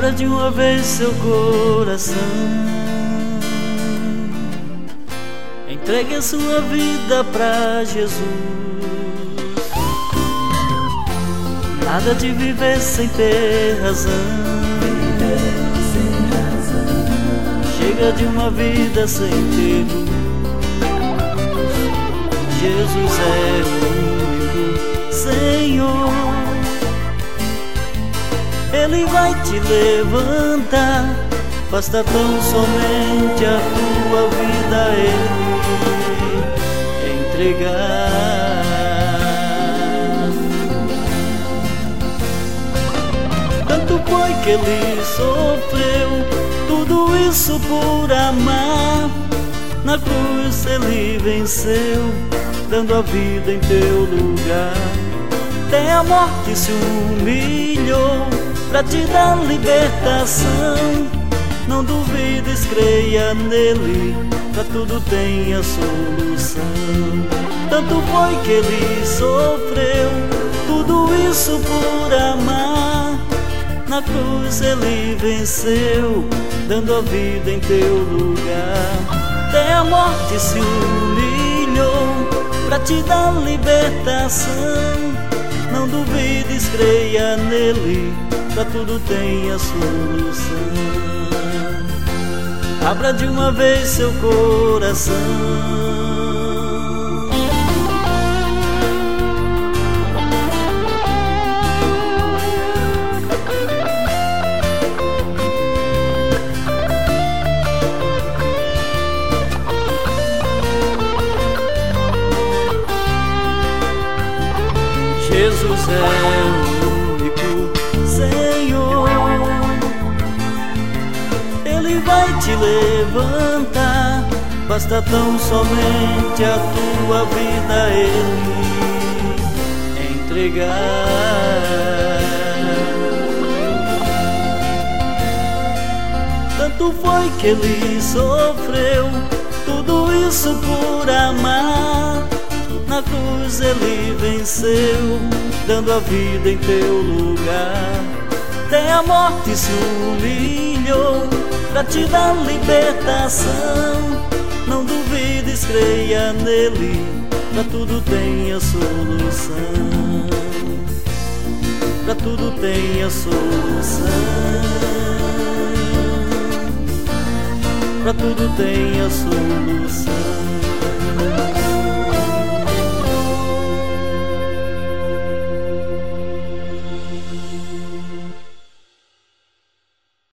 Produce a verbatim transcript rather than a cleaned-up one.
Abra de uma vez seu coração, entregue a sua vida pra Jesus. Nada de viver sem ter razão, chega de uma vida sem ter luz. Jesus é o único Senhor, Ele vai te levantar. Basta tão somente a tua vida a Ele entregar. Tanto foi que Ele sofreu tudo isso por amar. Na cruz Ele venceu, dando a vida em teu lugar. Até a morte se humilhou pra te dar libertação. Não duvides, creia nele, pra tudo tem a solução. Tanto foi que Ele sofreu tudo isso por amar. Na cruz Ele venceu, dando a vida em teu lugar. Até a morte se humilhou pra te dar libertação. Não duvides, creia nele, pra tudo tem a solução. Abra de uma vez seu coração. Jesus é o único Senhor, Ele vai te levantar. Basta tão somente a tua vida a Ele entregar. Tanto foi que Ele sofreu tudo isso por amar. Na cruz Ele venceu, dando a vida em teu lugar. Até a morte se humilhou pra te dar libertação. Não duvides, creia nele, pra tudo tem a solução. Pra tudo tem a solução. Pra tudo tem a solução.